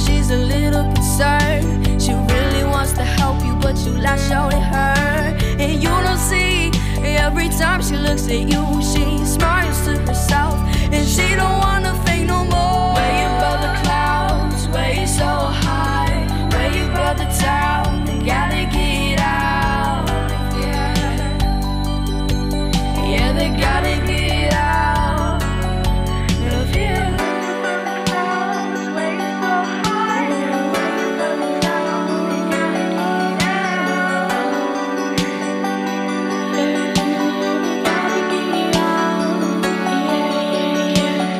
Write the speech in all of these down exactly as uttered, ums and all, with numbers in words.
she's a little concerned. She really wants to help you, but you lash out at her. And you don't see, every time she looks at you, she smiles to herself, and she don't wanna fake no more. Way above the clouds, way so high, way above the town, they gotta get out. Yeah, yeah, they gotta get out of here. Way so high, way above the town, they gotta get out. They gotta get out. Yeah, yeah, yeah.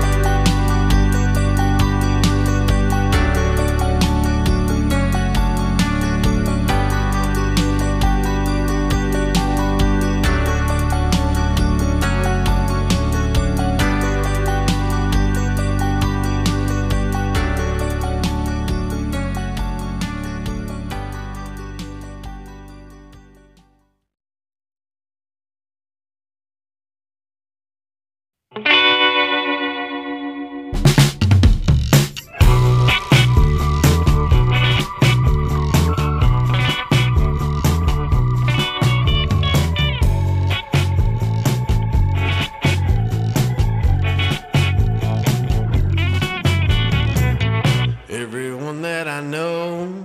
Everyone that I know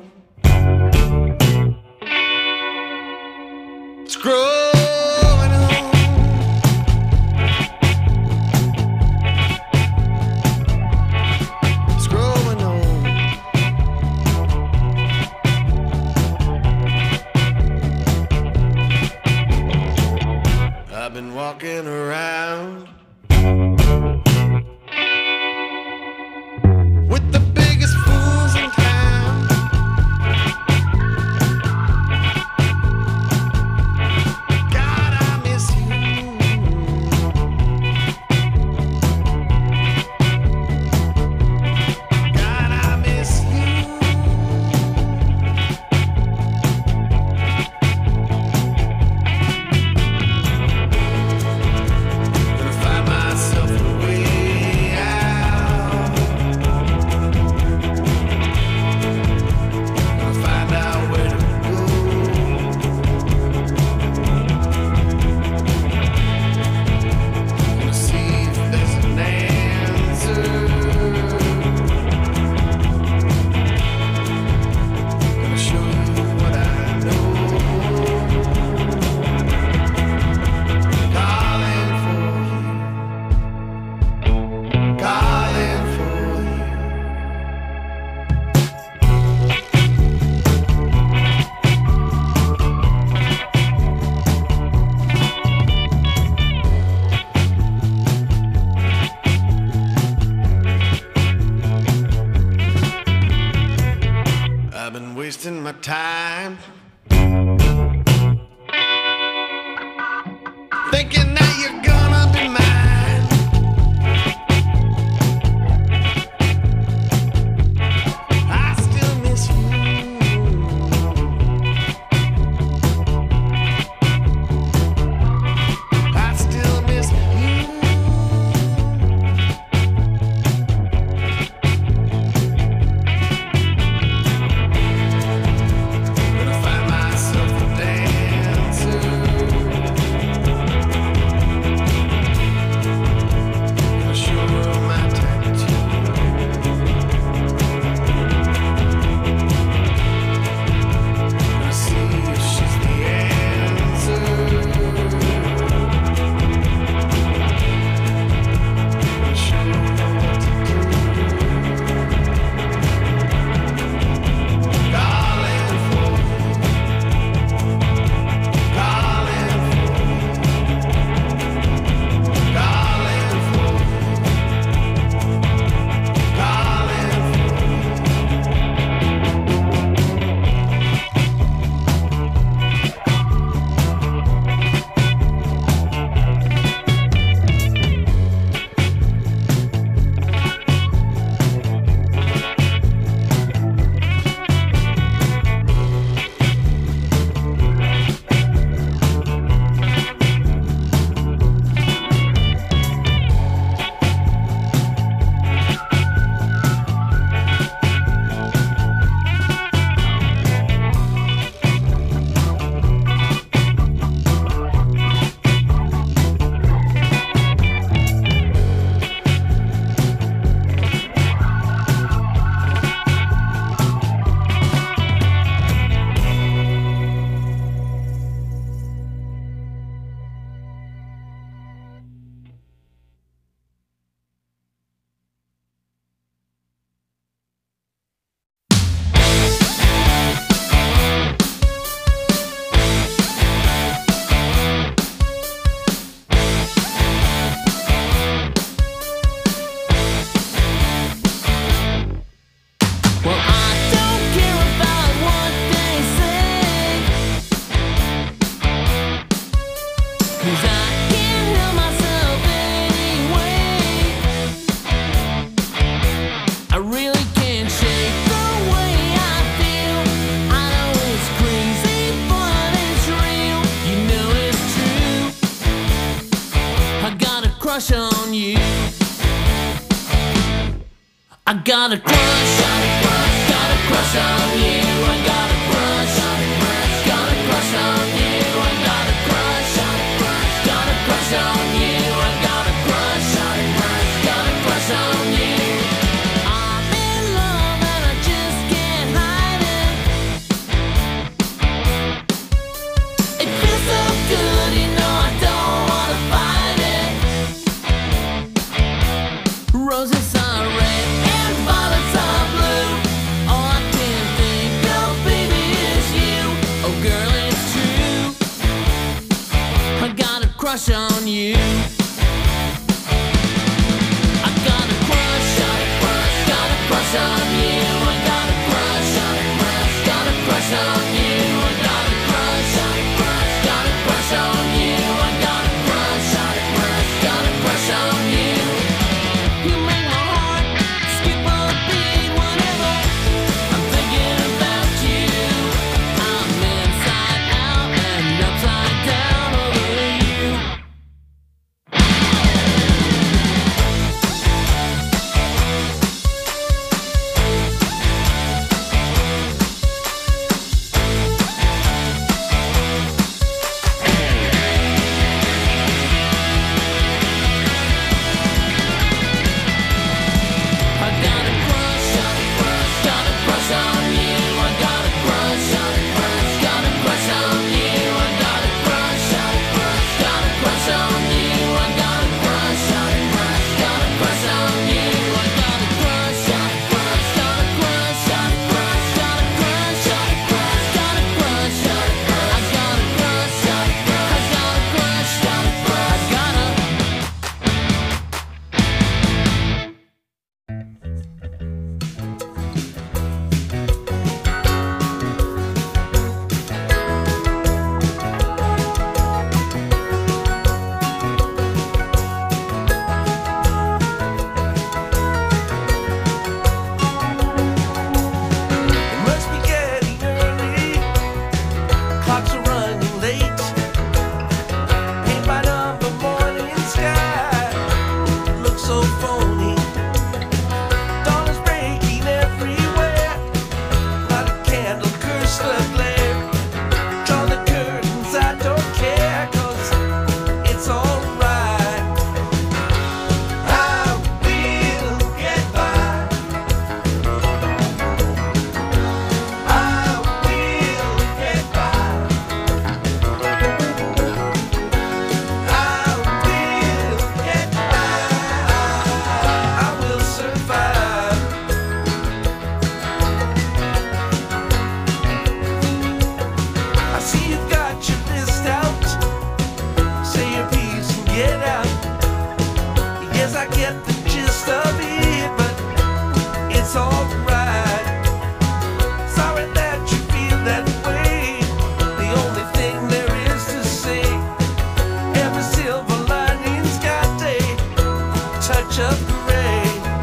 is growing old. It's growing old. I've been walking around with the biggest fools in town. God, I miss you. God, I miss you. Gonna find myself a way out. Gonna find out where to go. Gonna see if there's an answer. Gonna show you what I know. Calling for you. Calling for you. I've been wasting my time thinking that you're gonna be mine. I still miss you. I still miss you. Gonna find crush on you. I got a crush, got a crush, got a crush on you. I got a crush, got a crush on you. I got a crush, got a crush on you. I got a crush, got a crush on you. I'm in love and I just can't hide it. It feels so good, you know I don't wanna fight it. Roses are red and violets are blue. All I can think of, baby, is you. Oh girl, it's true, I got a crush on you. I got a crush, got a crush, got a crush on you. I got a crush, got a crush on you. I got a crush, got a crush on you. I got a crush, got a crush on you. You make my heart skip a beat whenever I'm thinking about you. I'm inside out and upside down over you. I got a crush, got a crush on you. I got a crush, got a crush on you. I got a crush, got a crush on you. I got a crush, got a crush on you. I got a crush, got a crush, got a crush, got a crush, got a crush, got a crush, got a crush. I got a crush, I got a crush, got a crush, I got a It must be getting early. Clocks are running late. Paint by number morning sky looks so phony. Dawn is breaking everywhere. Light a candle, curse the glare. Draw the curtains, I don't care, 'cause it's alright. I will get by. I will get by. I will get by. I will survive. I see you've got your list out. Say your piece and get out. Yes, I get the gist of it, but it's alright. Sorry that you feel that way. The only thing there is to say, every silver lining's got a touch of gray.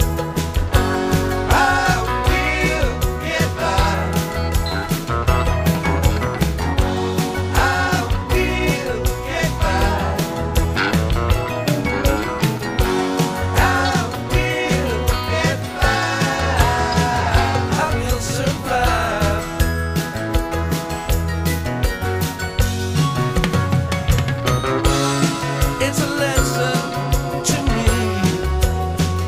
I will get by. I will get by. I will get by. I will survive. It's a lesson to me.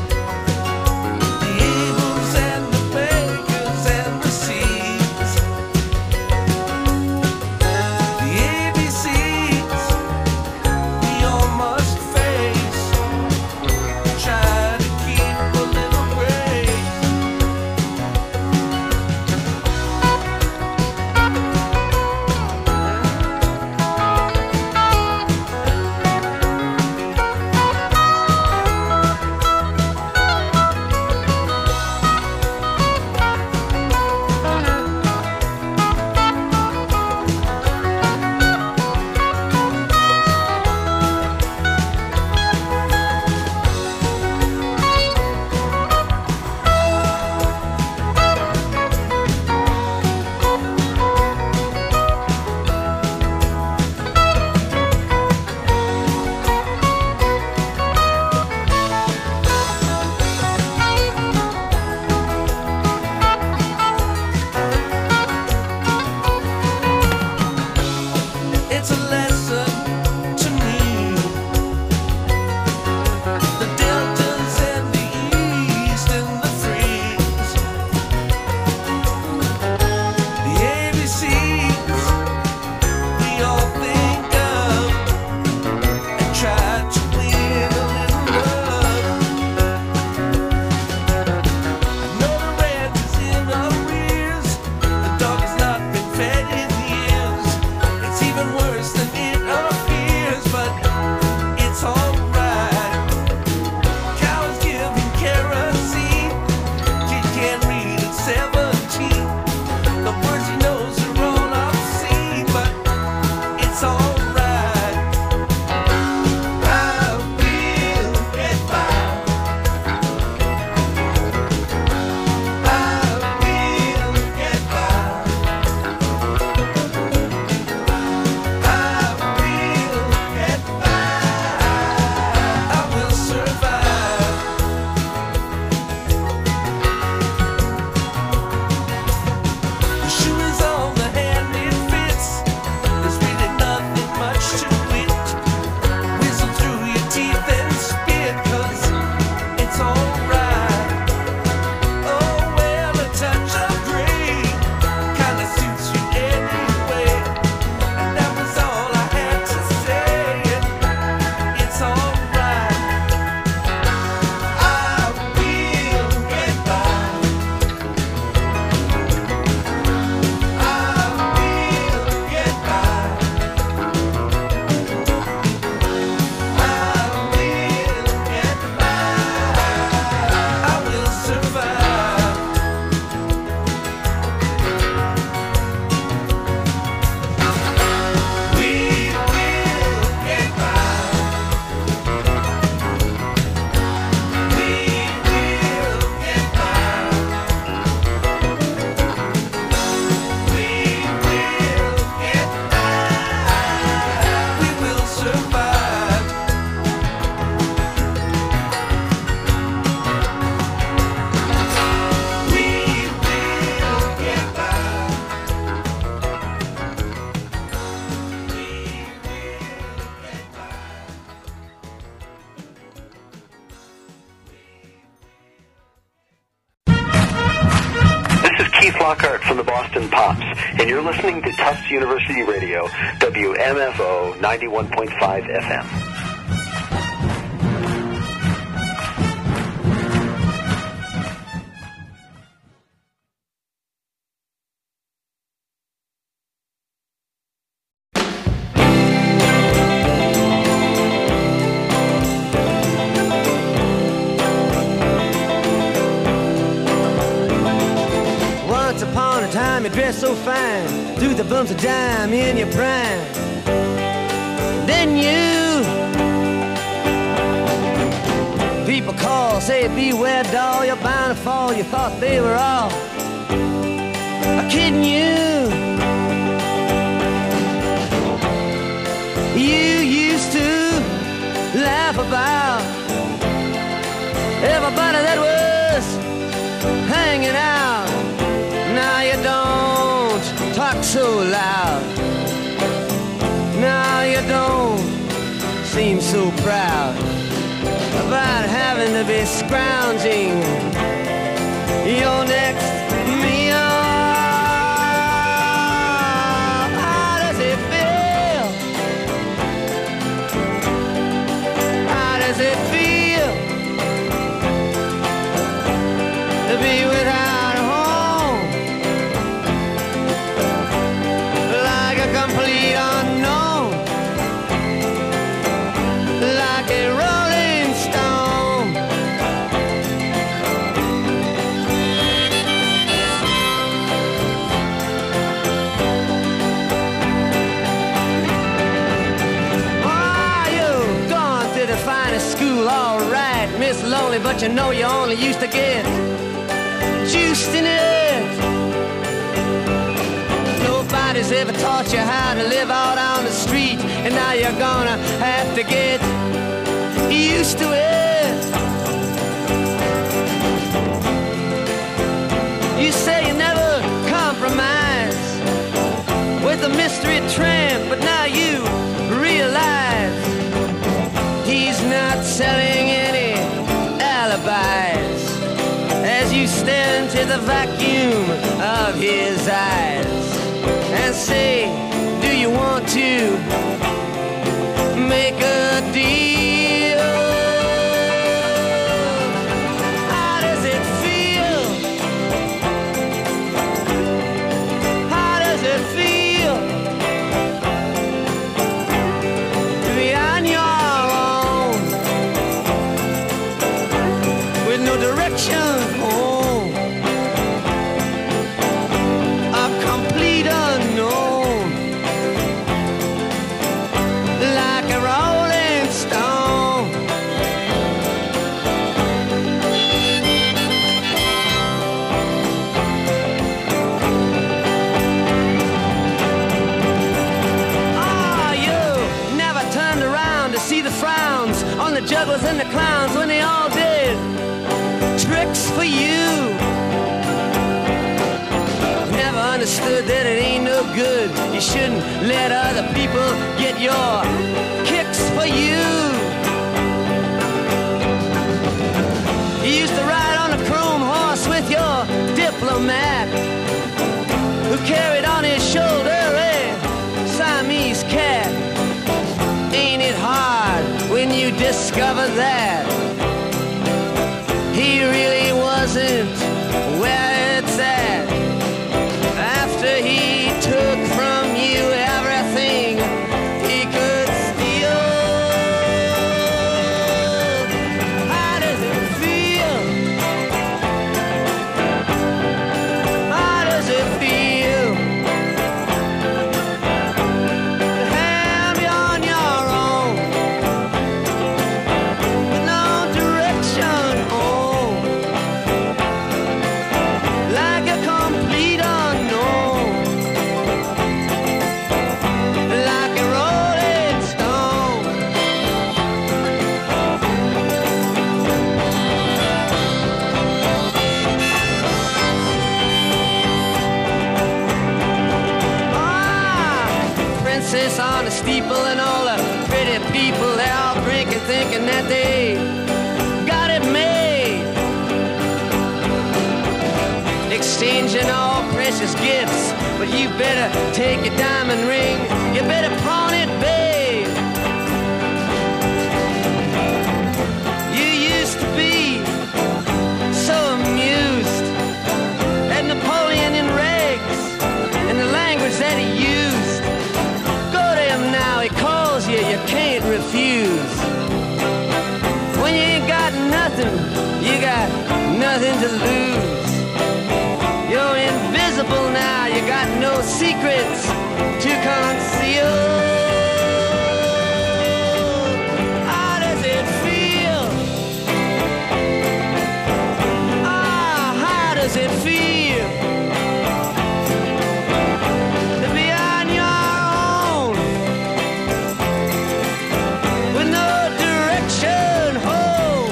Lockhart from the Boston Pops, and you're listening to Tufts University Radio, W M F O ninety-one point five F M. You dress so fine, threw the bumps of dime in your prime. Then you, people call, say beware doll, you're bound to fall. You thought they were all kidding you. You used to laugh about everybody that was hanging out. Now you don't talk so loud. Now you don't seem so proud about having to be scrounging your next meal. How does it feel? How does it feel to be without complete unknown, like a rolling stone? Oh, you've gone to the finest school, all right, Miss Lonely, but you know you only used to get juiced in it. Nobody's ever taught you how to live out on the street, and now you're gonna have to get used to it. You say you never compromise with a mystery tramp, but now you realize he's not selling any alibis as you stare into the vacuum of his eyes and say, do you want to make a deal? How does it feel? How does it feel to be on your own with no direction home? A complete unknown, like a rolling stone. Ah, you never turned around to see the frowns on the jugglers and the clowns when they all did tricks for you. Understood that it ain't no good. You shouldn't let other people get your kicks for you. You used to ride on a chrome horse with your diplomat, who carried on his shoulder a Siamese cat. Ain't it hard when you discover that he really wasn't where it's at? After he took from you everything he could steal. How does it feel? How does it feel to have you on your own with no direction home, like a complete unknown? On the steeple and all the pretty people, they're all drinking, thinking that they got it made, exchanging all pretty precious gifts, but you better take your diamond ring. You better pawn it, babe. You used to be so amused at Napoleon in rags and the language that he used. Go to him now, he calls you, you can't refuse. When you ain't got nothing, you got nothing to lose. You're invisible now, you got no secrets to conceal. How does it feel? Ah, how does it feel to be on your own with no direction home,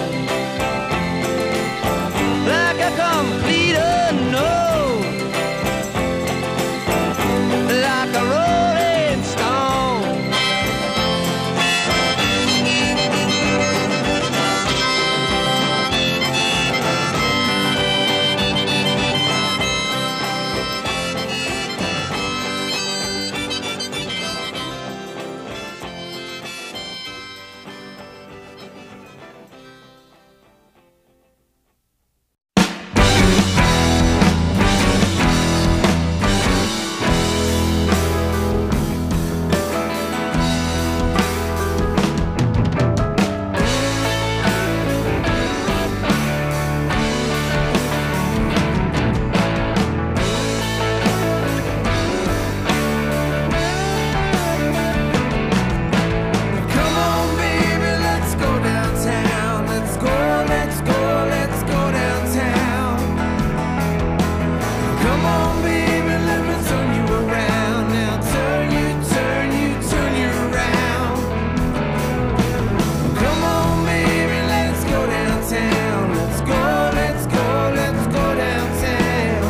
like a complete unknown, like a rolling stone? Come on, baby, let's go downtown. Let's go, let's go, let's go downtown. Come on, baby, let me turn you around. Now turn you, turn you, turn you around. Come on, baby, let's go downtown. Let's go, let's go, let's go downtown.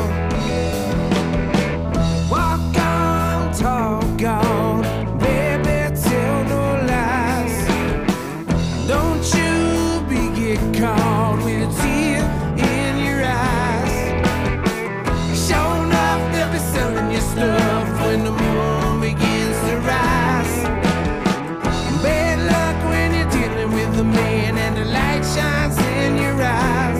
Walk on, talk on, baby, tell no lies. Don't you be get caught with a tear in your eyes. Sure enough, they'll be selling your stuff when the moon begins to rise. Bad luck when you're dealing with the man and the light shines in your eyes.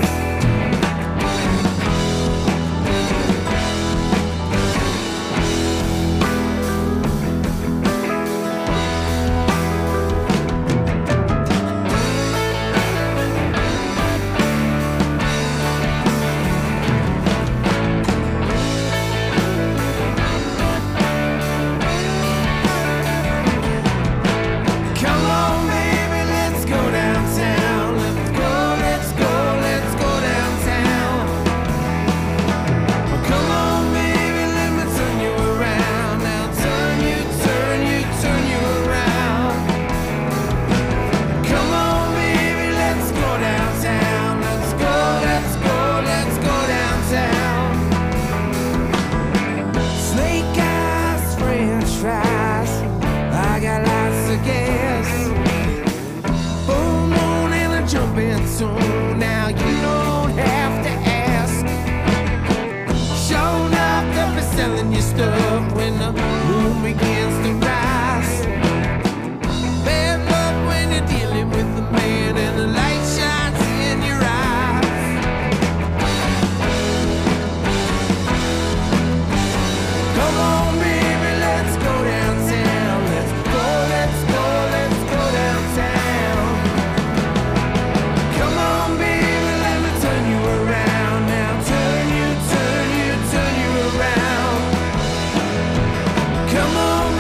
Come on, baby, let's go downtown. Let's go, let's go, let's go downtown. Come on, baby, let me turn you around. Now turn you, turn you, turn you around. Come on, baby, let's go downtown. Let's go, let's go, let's go downtown. Snake eyes, French fries. I got lots of gas. Full moon and a jumping tune. Now you don't have to ask. Sure enough, they'll be selling your stuff when the moon begins to rise. Bad luck when you're dealing with the man and the light shines in your eyes. Come on, baby, let's go downtown. Let's go, let's go, let's go downtown. Come on, baby, let me turn you around. Now turn you, turn you, turn you around. Come on,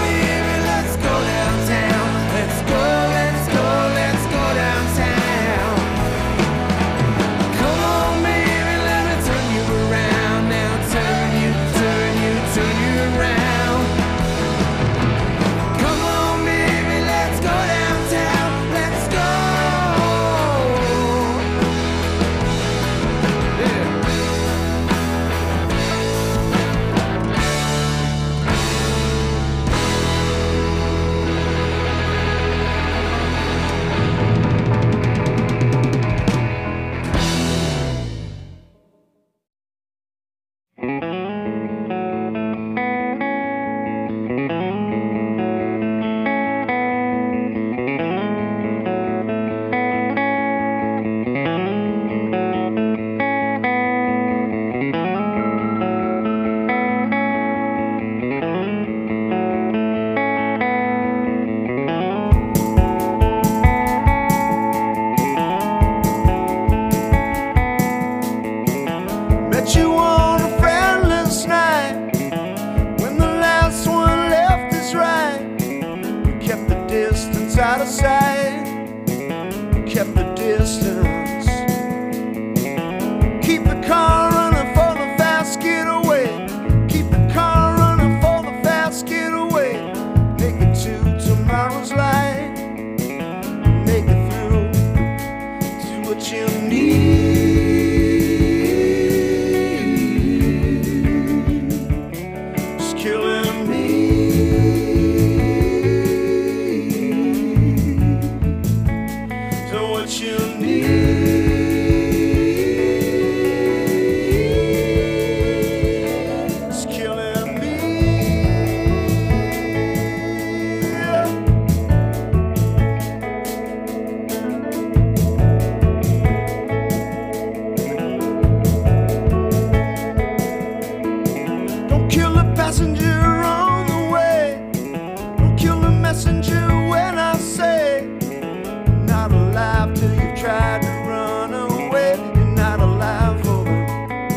what you need is killing me. So what you need is killing me. Don't kill the passenger on the way. Don't kill the messenger when I say you're not alive till you've tried to run away. You're not alive for them.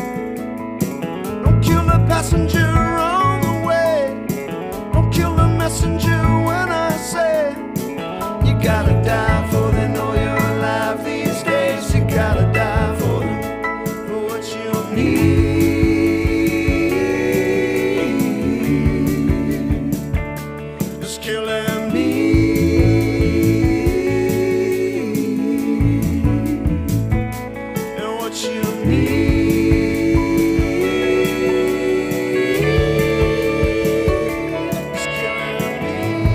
Don't kill the passenger on the way. Don't kill the messenger when I say you gotta die for they know you're alive these days. You gotta die for them, for what you need. It's killing me. And what you need is killing me.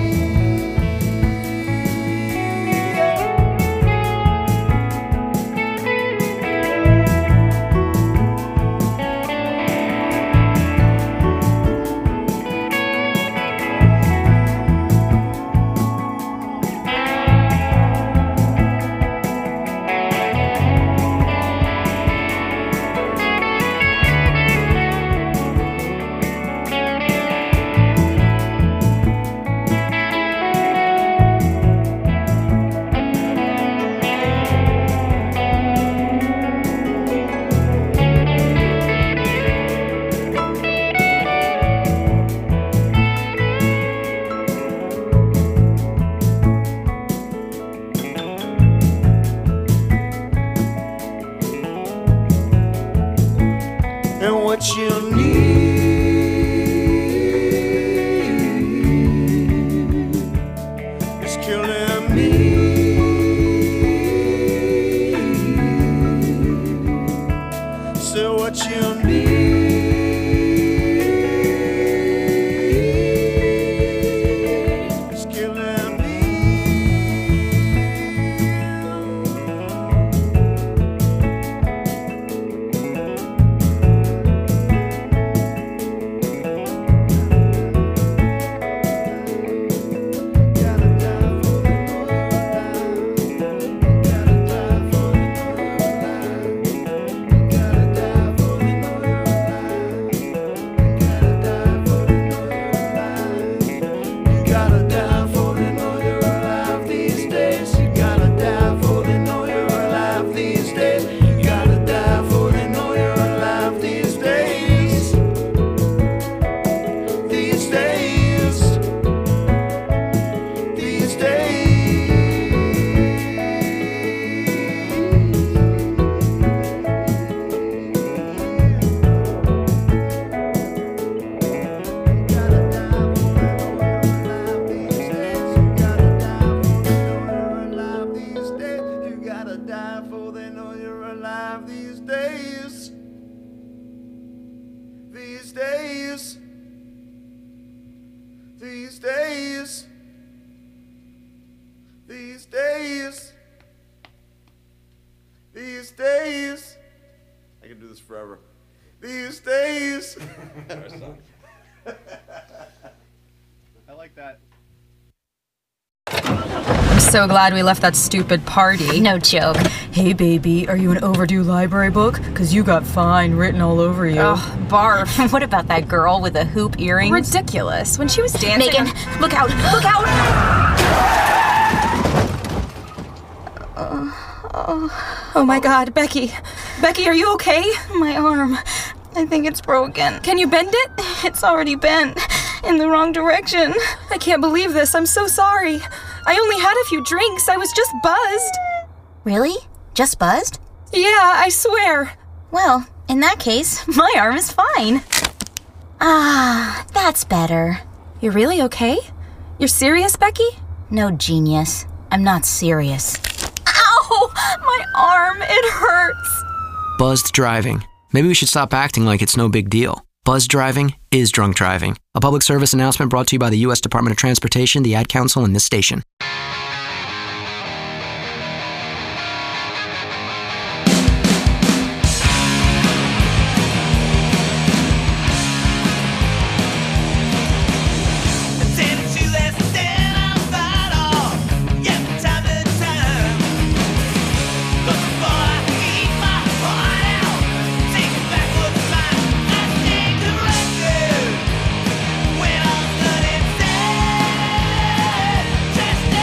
And what you need is killing me. So what you need is killing me. Gotta die for the know you're alive. Gotta die for the know you're alive. Gotta die for the know you're alive. Gotta die for the know you're alive. You gotta die for the know you're alive these days. You gotta die for the know you're alive these days. You gotta die for the know you're alive these days. These days. These days. Gotta die for the know you're alive these days. You gotta die for the know you're alive these days. You gotta die for they know you're alive these days. These days. These days. These days. These days. I can do this forever. These days. I like that. I'm so glad we left that stupid party. No joke. Hey baby, are you an overdue library book? Cause you got fine written all over you. Ugh, barf. What about that girl with the hoop earrings? Ridiculous. When she was dancing. Megan, on- look out! Look out! Oh my god, Becky. Becky, are you okay? My arm. I think it's broken. Can you bend it? It's already bent in the wrong direction. I can't believe this. I'm so sorry. I only had a few drinks. I was just buzzed. Really? Just buzzed? Yeah, I swear. Well, in that case, my arm is fine. Ah, that's better. You're really okay? You're serious, Becky? No, genius. I'm not serious. Ow! Oh, my arm, it hurts. Buzzed driving. Maybe we should stop acting like it's no big deal. Buzzed driving is drunk driving. A public service announcement brought to you by the U S Department of Transportation, the Ad Council, and this station. Just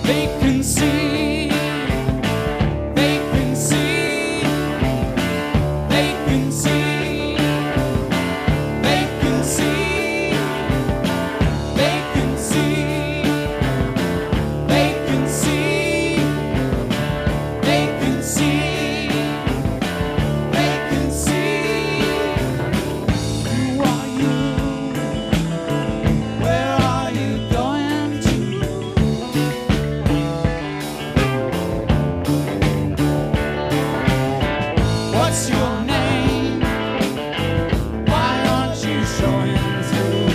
Vacancy, vacancy, vacancy, vacancy, vacancy, vacancy, vacancy, vacancy. Who are you? Where are you going to? What's your name? Why aren't you showing through?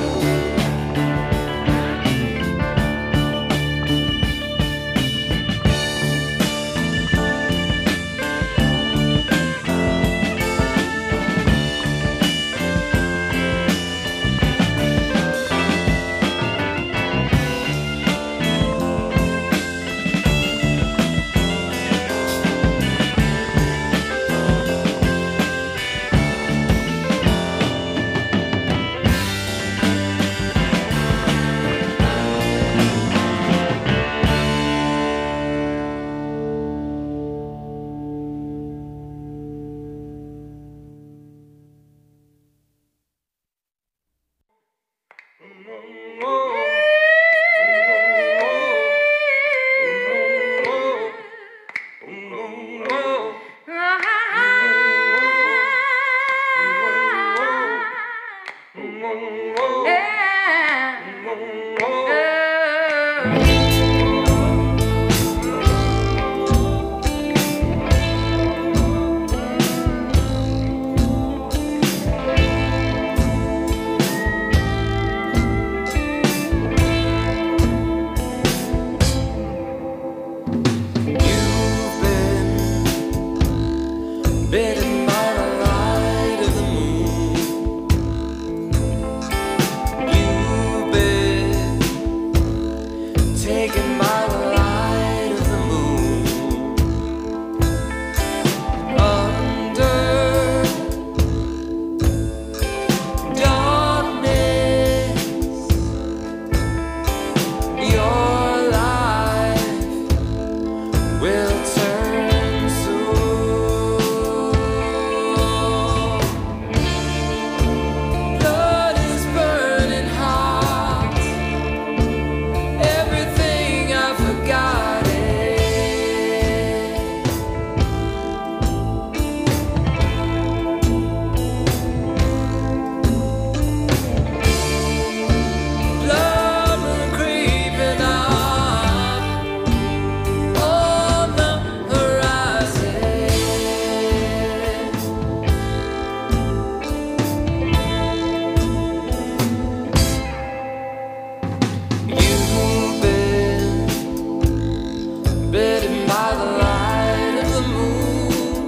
Bitten by the light of the moon. You've been taken by the light of the moon. Under darkness, your life will turn soon. Blood is burning hot. Everything I forgot it. Blood is creeping up on the horizon. You've been bitten by the light of the moon,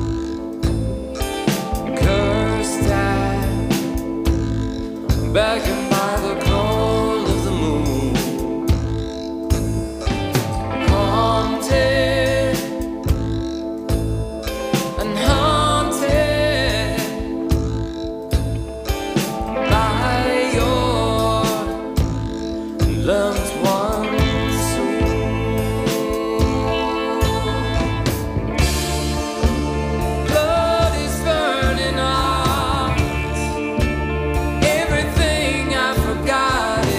cursed at, beckoned by the cold of the moon, haunted and haunted by your loved ones soon. Blood is burning hot. Everything I forgot it.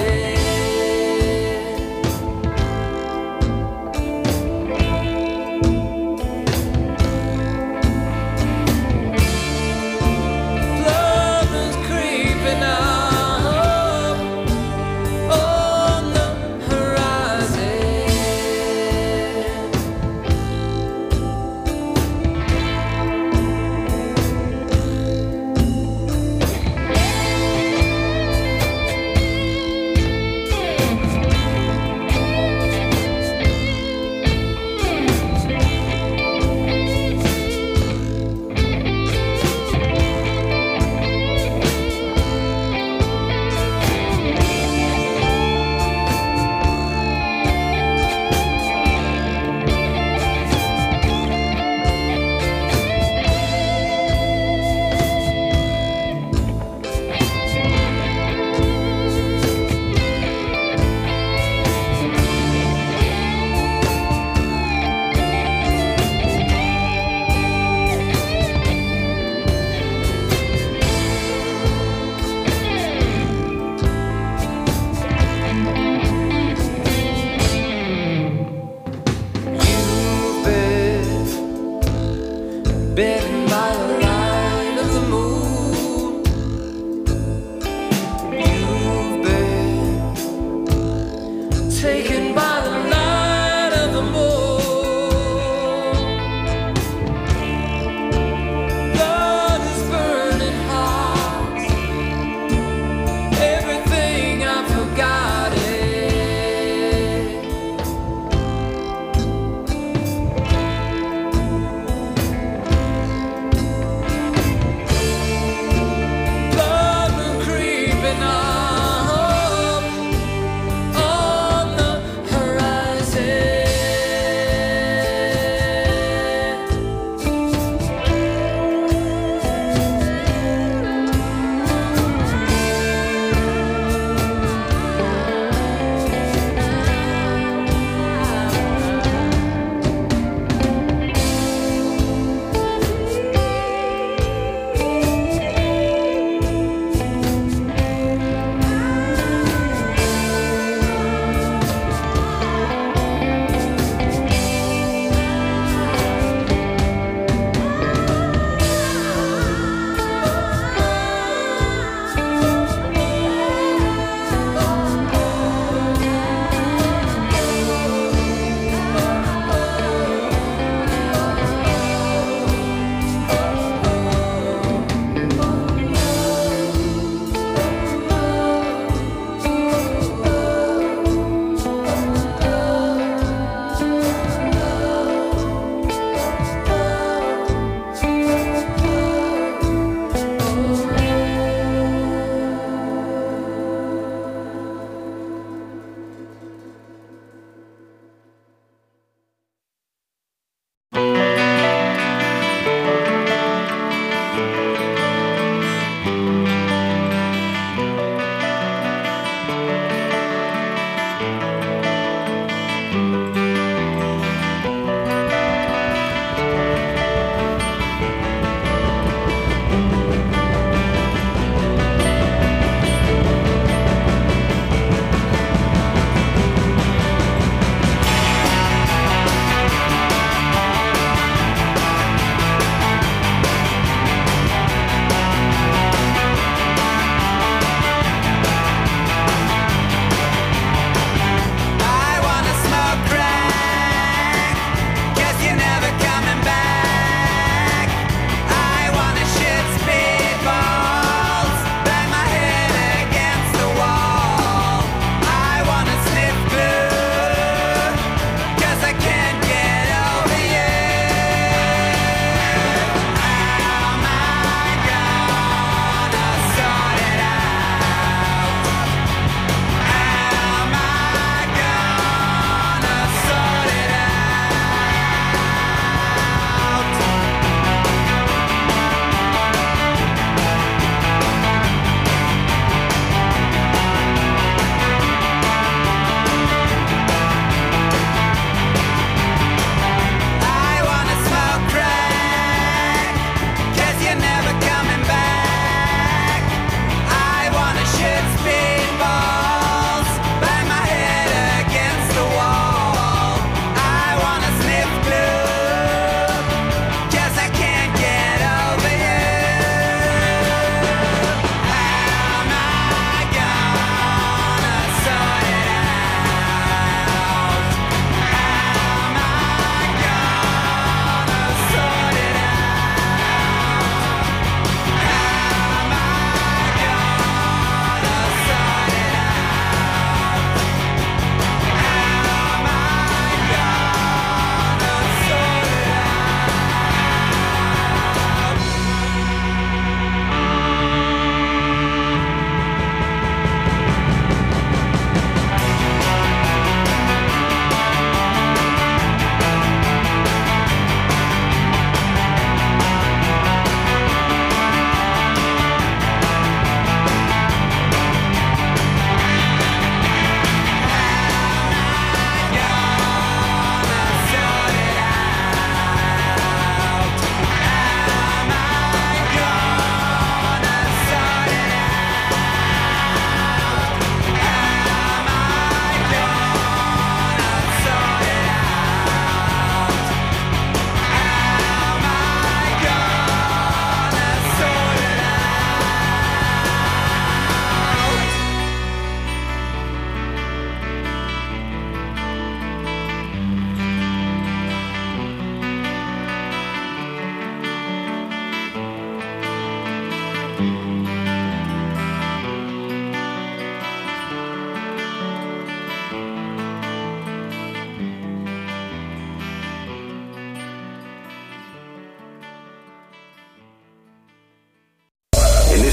Blood is creeping up on the taken by the light of the moon. Blood is burning hot. Everything I forgot it. Blood been creeping up on the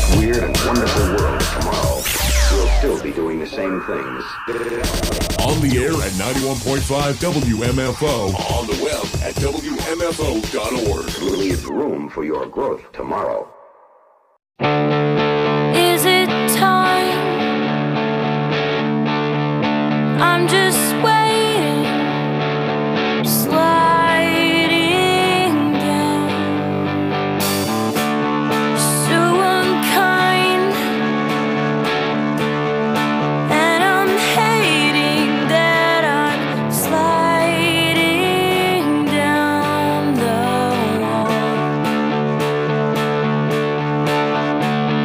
this weird and wonderful world of tomorrow, we'll still be doing the same things. On the air at ninety-one point five W M F O. On the web at W M F O dot org. We'll leave room for your growth tomorrow. Is it time? I'm just waiting, sliding down. So unkind, and I'm hating that I'm sliding down the wall.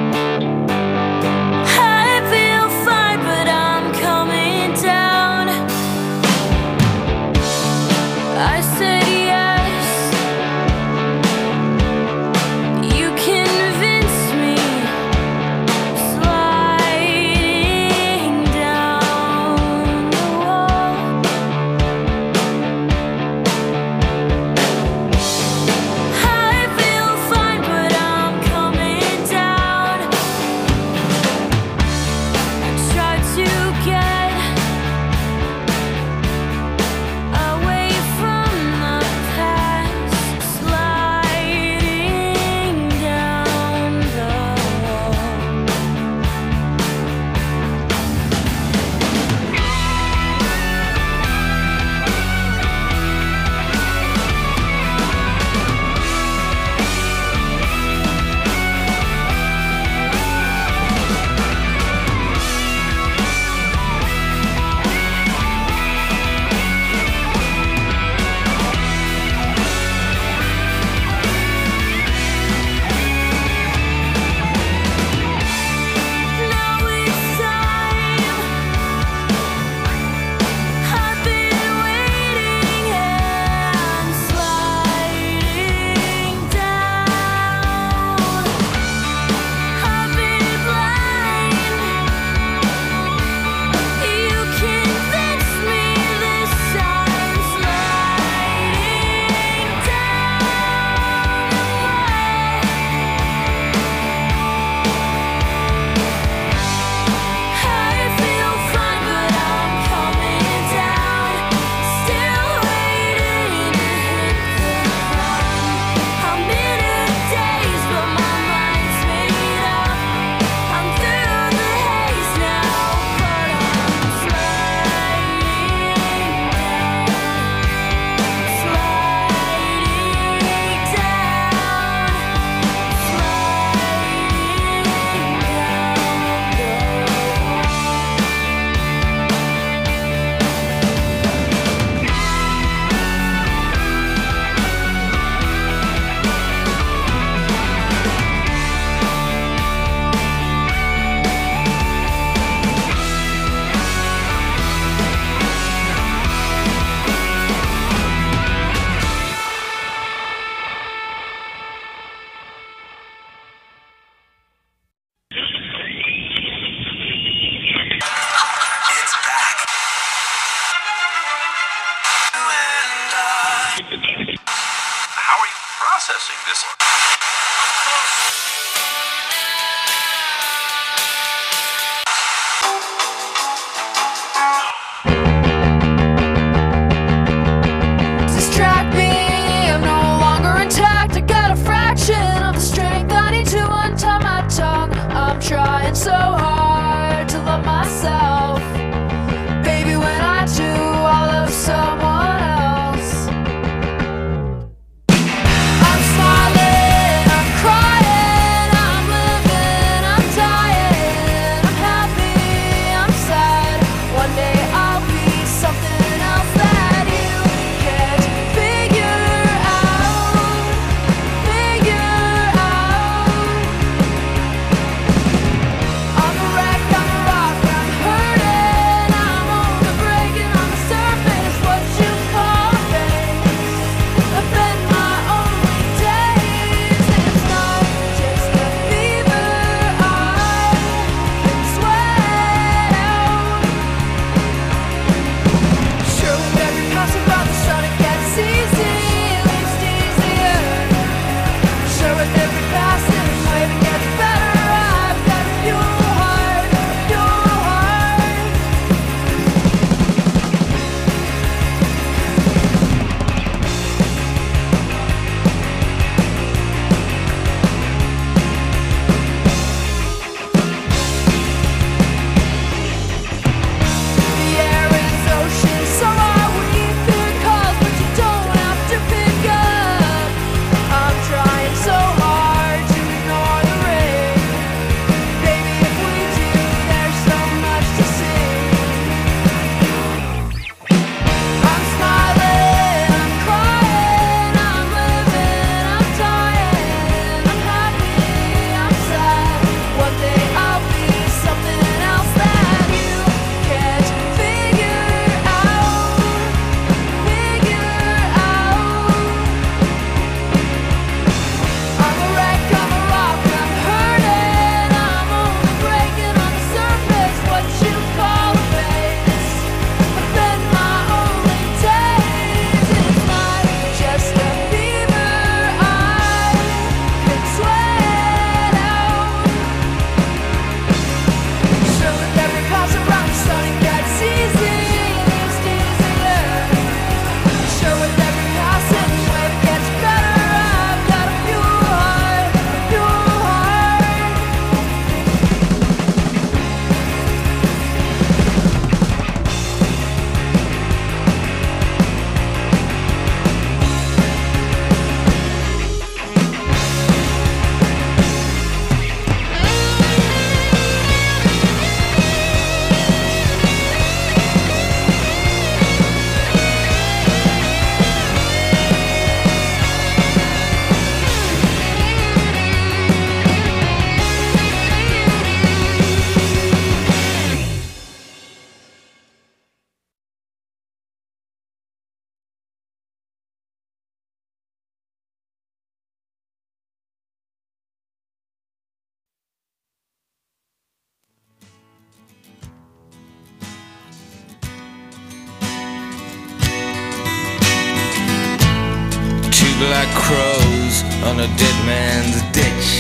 black crows on a dead man's ditch,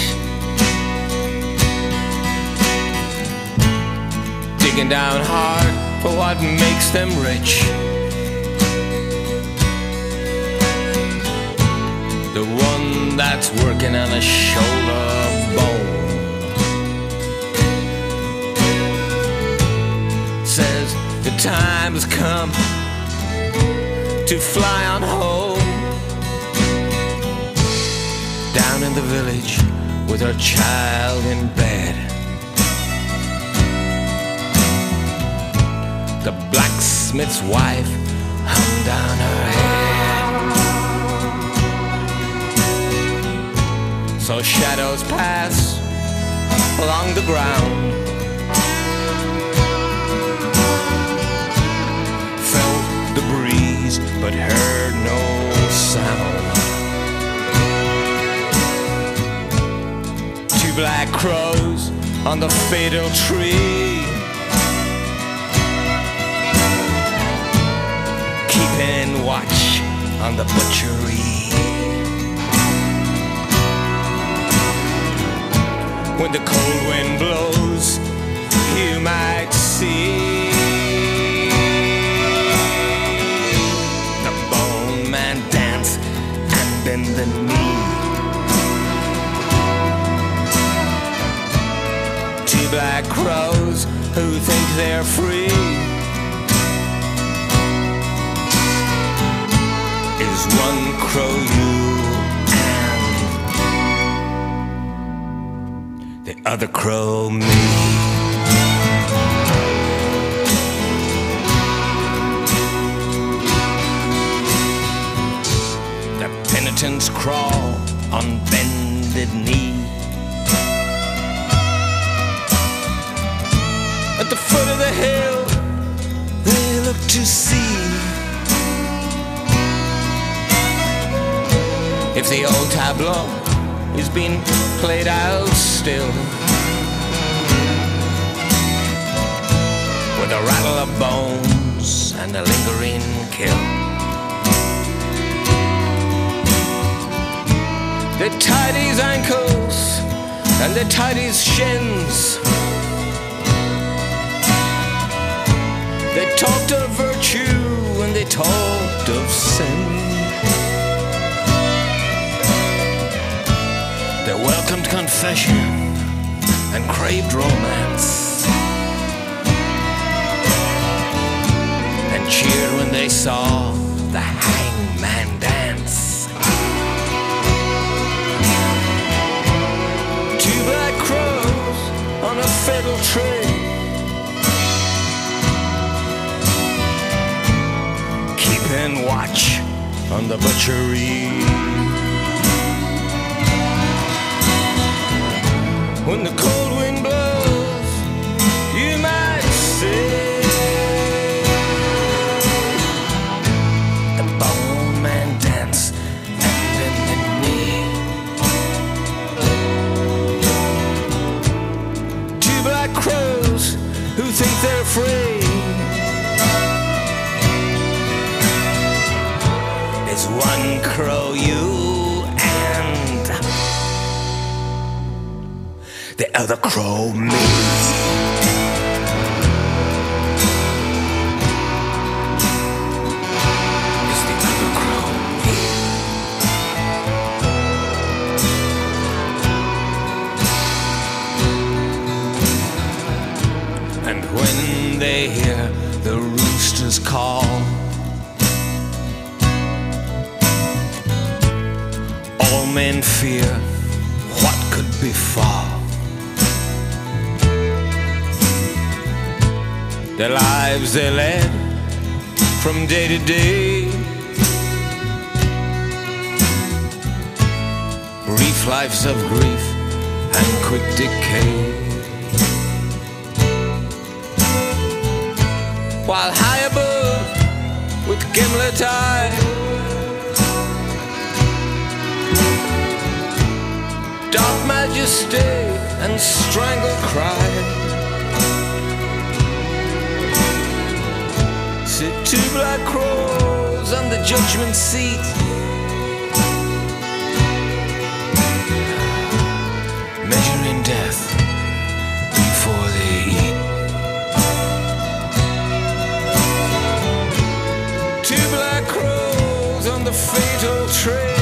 digging down hard for what makes them rich. The one that's working on a shoulder bone says the time has come to fly on home. Down in the village with her child in bed, the blacksmith's wife hung down her head. So shadows pass along the ground, felt the breeze but heard no sound. Two black crows on the fatal tree, keeping watch on the butchery. When the cold wind blows, you might see the bone man dance and bend the knee. Two black crows who think they're free is one crow you and the other crow me. The penitents crawl on bended knee. At the foot of the hill they look to see if the old tableau is being played out still, with a rattle of bones and a lingering kill. They tied his ankles and they tied his shins. They talked of virtue and they talked of sin. They welcomed confession and craved romance, and cheered when they saw the hangman dance. Two black crows on a fatal tree, keeping watch on the butchery. When the cold wind blows, you might see the bone man dance and bend the knee. Two black crows who think they're free is one crow you and the other crow me. It's the other crow me. And when they hear the roosters call, all men fear what could befall. The lives they led from day to day, brief lives of grief and quick decay. While high above with gimlet eye, dark majesty and strangled cry, sit two black crows on the judgment seat, the fatal trail.